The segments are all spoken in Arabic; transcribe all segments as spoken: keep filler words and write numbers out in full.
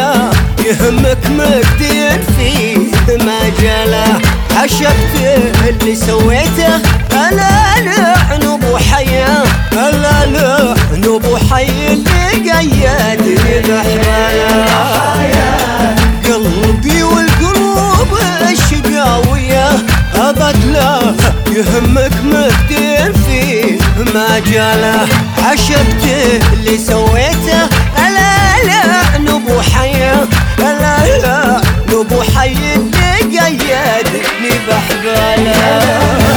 حياة يهمك مجدين فيه مجاله. عشقت اللي سويته ألا لعن أبو حياة، ألا لعن أبو حي اللي قيدني بحباله. قلبي والقلوب الشقاوية أبد لا يهمك مجدين فيه مجاله. عشقت اللي سويته ألا لعن أبو حياة، ألا لعن أبو حي اللي قيدني بحباله.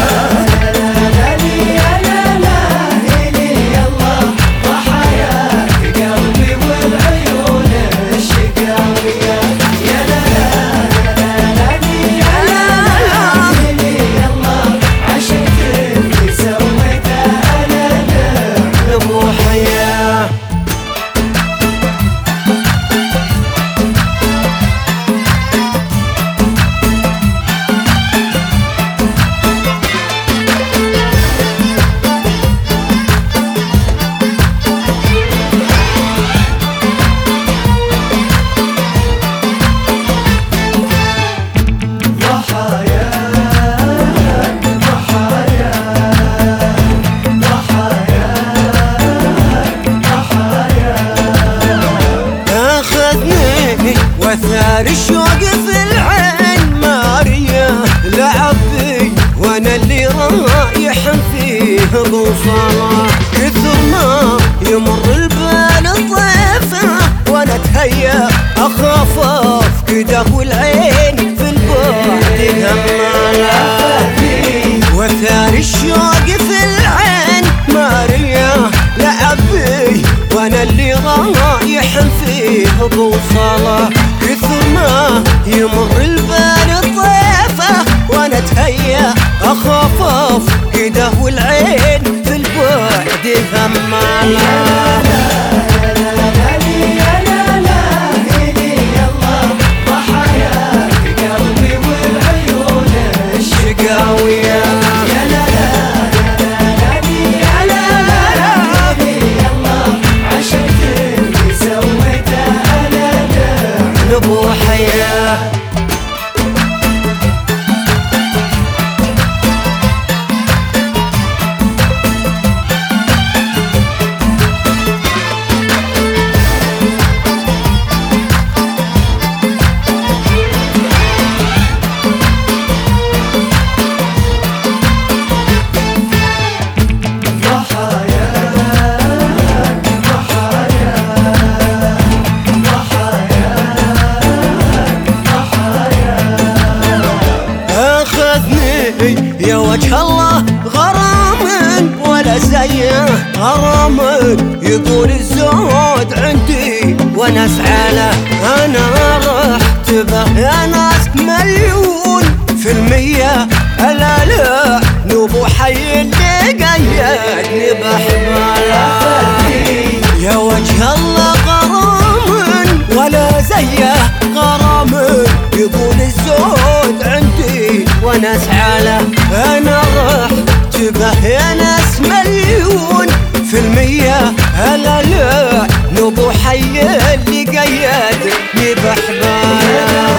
وثار الشوق في العين ماريا لعبي وانا اللي رايح فيه بوصله. كثر ما يمر البال طيفه وانا اتهيأ اخاف افقده والعين في البعد هماله. وثار الشوق في العين ماريا لعبي وانا اللي رايح فيه بوصله. كثر ما يمر البال طيفه وانا اتهيأ اخاف افقده والعين في البعد هماله. أبو حياة يا وجه الله غرام ولا زيه غرام يقول الزود عندي وانا اسعاله. انا رحت به يا ناس مليون في المية الا لا نبو حي اللي قيدني بحباله. يا وجه الله غرام ولا زيه غرام يقول الزود عندي وانا اسعاله. انا رحت به يا ناس مليون في المية هلا لا نبو حي اللي قيدني بحباله.